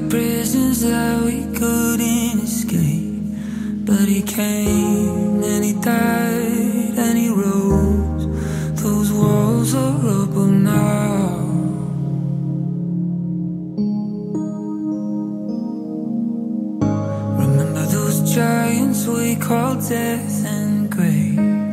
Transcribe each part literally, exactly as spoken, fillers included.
prisons that we couldn't escape, but he came and he died and he rose. Those walls are rubble now. Remember those giants we called death and grave?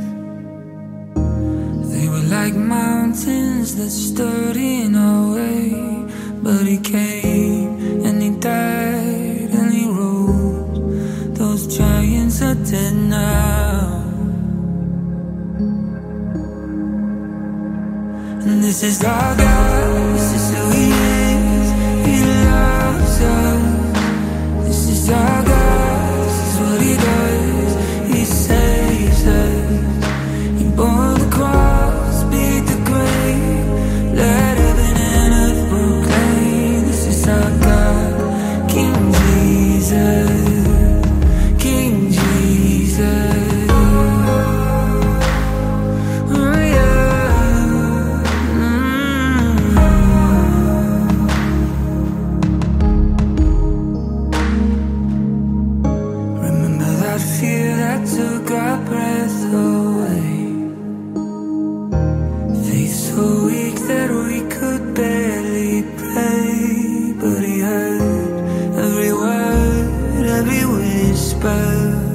They were like mountains that stood in our way, but he came and he died and he rose. Those giants are dead now. And this is our God, this is who he is. He loves us. This is our God, this is what he does. He saves us. He bore the cross, beat the grave, let heaven and earth proclaim. This is our God, King Jesus, King Jesus. Oh yeah. Mm. Remember that fear that took our breath away, faith so weak that we could barely pray, but he heard every word, every whisper.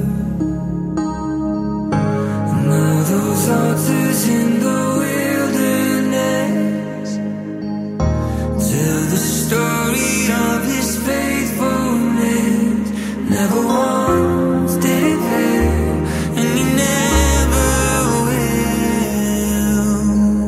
And now those altars in the wilderness tell the story of his faithfulness. Never once did he fail, and he never will.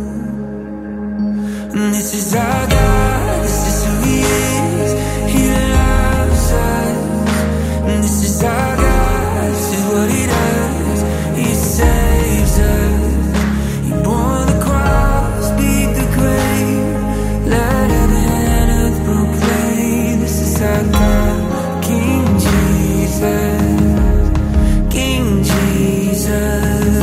And this is our God, this is who he is. He loves us. And this is our God, this is what he does. He saves us. He bore the cross, beat the grave, let heaven and earth proclaim. This is our God, King Jesus, King Jesus.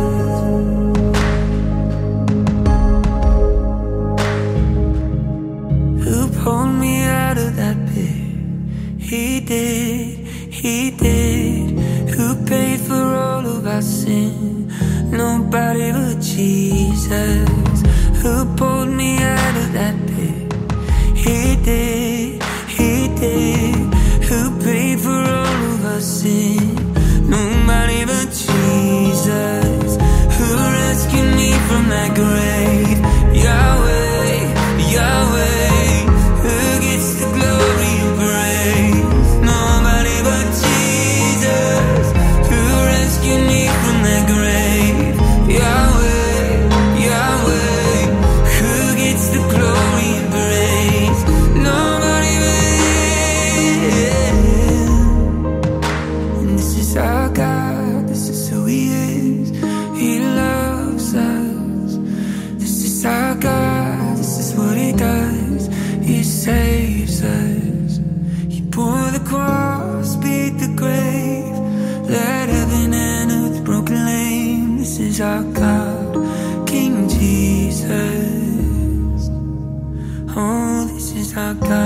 Who pulled me out of that pit? He did, he did. Who paid for all of our sin? Nobody but Jesus. Who pulled me out of that pit? He did, he did. Who paid for all of our sin? Nobody but Jesus. Who rescued me from that grave? Yahweh, Yahweh. Who gets the glory and praise? Nobody but Jesus. Who rescued me from that grave? Yahweh, Yahweh. Who gets the glory and praise? Nobody but him. And this is our God, this is who he is. He loves us. This is our God, this is what he does. He saves us. He bore the cross, beat the grave, let heaven and earth proclaim. This is our God, King Jesus. Oh, this is our God.